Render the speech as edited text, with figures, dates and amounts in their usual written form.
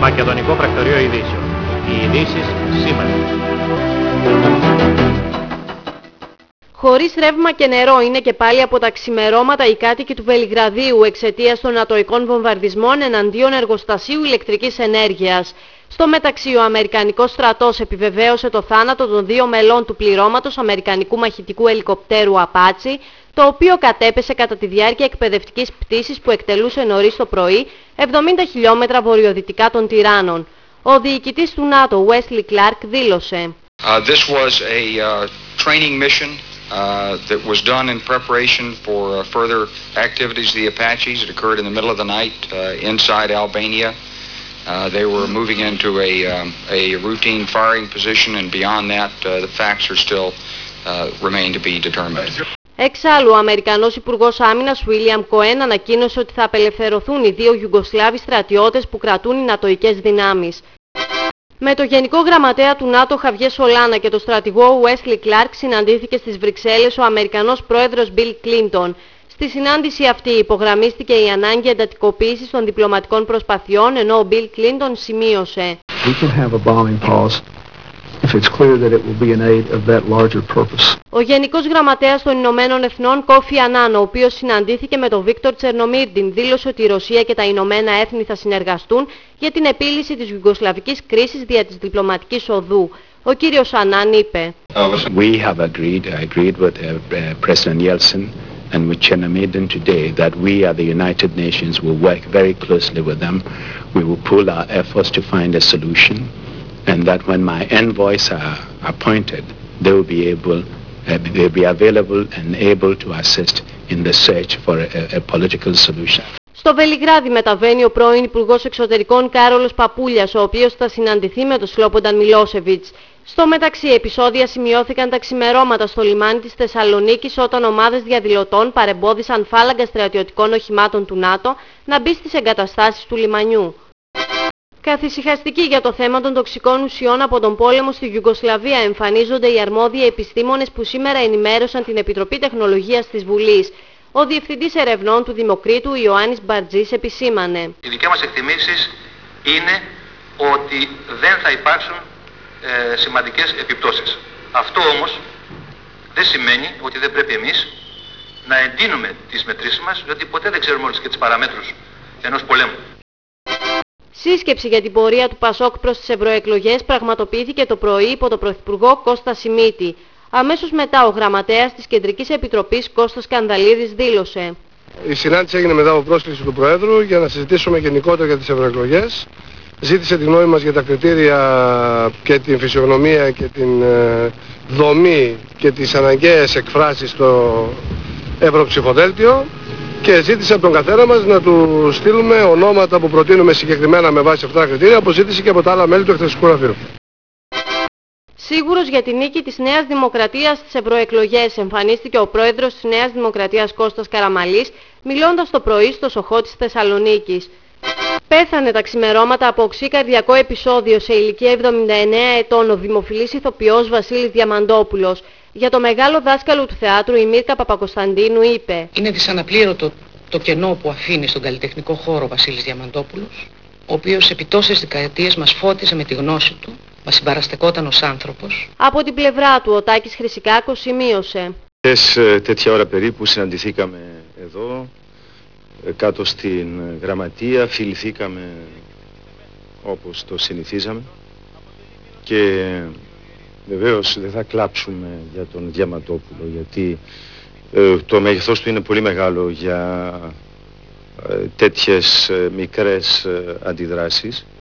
Μακεδονικό Πρακτορείο Ειδήσεων. Οι ειδήσεις σήμερα. Χωρίς ρεύμα και νερό είναι και πάλι από τα ξημερώματα οι κάτοικοι του Βελιγραδίου εξαιτίας των ατοικών βομβαρδισμών εναντίον εργοστασίου ηλεκτρικής ενέργειας. Στο μεταξύ, ο Αμερικανικός στρατός επιβεβαίωσε το θάνατο των 2 μελών του πληρώματος Αμερικανικού μαχητικού ελικοπτέρου Apache, το οποίο κατέπεσε κατά τη διάρκεια εκπαιδευτικής πτήσης που εκτελούσε νωρίς το πρωί 70 χιλιόμετρα βορειοδυτικά των Τυράννων. Ο διοικητής του ΝΑΤΟ, Wesley Clark, δήλωσε This was a training mission that was done in preparation for further activities of the Apaches. It occurred in the middle of the night inside Albania. They were moving into a routine firing position, and beyond that, the facts are still remain to be determined. Εξάλλου, ο Αμερικανός Υπουργός Άμυνας William Cohen ανακοίνωσε ότι θα απελευθερωθούν οι 2 Ιουγκοσλάβοι στρατιώτες που κρατούν οι νατοικές δυνάμεις. Με το Γενικό Γραμματέα του ΝΑΤΟ Χαβιέ Σολάνα και το στρατηγό Wesley Clark συναντήθηκε στις Βρυξέλλες ο Αμερικανός πρόεδρος Bill Clinton. Στη συνάντηση αυτή υπογραμμίστηκε η ανάγκη εντατικοποίησης των διπλωματικών προσπαθειών, ενώ ο Bill Clinton σημείωσε Ο Γενικός Γραμματέας των Ηνωμένων Εθνών Κόφι Ανάν, ο οποίος συναντήθηκε με τον Βίκτορ Τσερνομίρντιν, δήλωσε ότι η Ρωσία και τα Ηνωμένα Έθνη θα συνεργαστούν για την επίλυση της Ιουγκοσλαβικής κρίσης δια της διπλωματικής οδού. Ο κύριος Ανάν είπε We have agreed with President Yeltsin and with Chernomyrdin today that we at the United Nations will work very closely with them. We will pool our efforts to find a solution, and that when my envoys are appointed, they will be available and able to assist in the search for a political solution. Στο Βελιγράδι μεταβαίνει ο πρώην Υπουργός Εξωτερικών Κάρολος Παπούλιας, ο οποίος θα συναντηθεί με τον Σλόπονταν Μιλόσεβιτς. Στο μεταξύ, επεισόδια σημειώθηκαν τα ξημερώματα στο λιμάνι της Θεσσαλονίκης όταν ομάδες διαδηλωτών παρεμπόδισαν φάλαγγα στρατιωτικών οχημάτων του ΝΑΤΟ να μπει στις εγκαταστάσεις του λιμανιού. Καθησυχαστικοί για το θέμα των τοξικών ουσιών από τον πόλεμο στη Ιουγκοσλαβία εμφανίζονται οι αρμόδιοι επιστήμονες που σήμερα ενημέρωσαν την Επιτροπή Τεχνολογίας της Βουλής. Ο Διευθυντής Ερευνών του Δημοκρίτου Ιωάννης Μπαρτζής επισήμανε Οι δικές μας εκτιμήσεις είναι ότι δεν θα υπάρξουν σημαντικές επιπτώσεις. Αυτό όμως δεν σημαίνει ότι δεν πρέπει εμείς να εντείνουμε τις μετρήσεις μας, διότι ποτέ δεν ξέρουμε όλες και τις παραμέτρους ενός πολέμου. Σύσκεψη για την πορεία του ΠΑΣΟΚ προς τις ευρωεκλογές πραγματοποιήθηκε το πρωί υπό τον Πρωθυπουργό Κώστα Σιμίτη. Αμέσως μετά ο γραμματέας της Κεντρικής Επιτροπής Κώστας Κανδαλίδης δήλωσε Η συνάντηση έγινε μετά από πρόσκληση του Προέδρου για να συζητήσουμε γενικότερα για τις ευρωεκλογές. Ζήτησε τη γνώμη μας για τα κριτήρια και την φυσιογνωμία και την δομή και τις αναγκαίες εκφράσεις στο ευρωψηφοδέλτιο και ζήτησε από τον καθένα μας να του στείλουμε ονόματα που προτείνουμε συγκεκριμένα με βάση αυτά τα κριτήρια, όπως ζήτησε και από τα άλλα μέλη του Εκτελεστικού Γραφείου. Σίγουρος για τη νίκη της Νέας Δημοκρατίας στις ευρωεκλογές εμφανίστηκε ο πρόεδρος της Νέας Δημοκρατίας Κώστας Καραμαλής, μιλώντας το πρωί στο Σοχό της Θεσσαλονίκης. Πέθανε τα ξημερώματα από οξύ καρδιακό επεισόδιο σε ηλικία 79 ετών ο δημοφιλής ηθοποιός Βασίλης Διαμαντόπουλος. Για το μεγάλο δάσκαλο του θεάτρου η Μύρκα Παπακοσταντίνου είπε Είναι δυσαναπλήρωτο το κενό που αφήνει στον καλλιτεχνικό χώρο ο Βασίλης Διαμαντόπουλος, ο οποίος επί τόσες δεκαετίες μας φώτιζε με τη γνώση του, μας συμπαραστεκόταν ως άνθρωπος. Από την πλευρά του ο Τάκης Χρυσικάκος σημείωσε τέτοια ώρα περίπου συναντηθήκαμε εδώ, κάτω στην γραμματεία, φιληθήκαμε όπως το συνηθίζαμε και βεβαίως δεν θα κλάψουμε για τον Διαμαντόπουλο γιατί το μέγεθός του είναι πολύ μεγάλο για τέτοιες μικρές αντιδράσεις.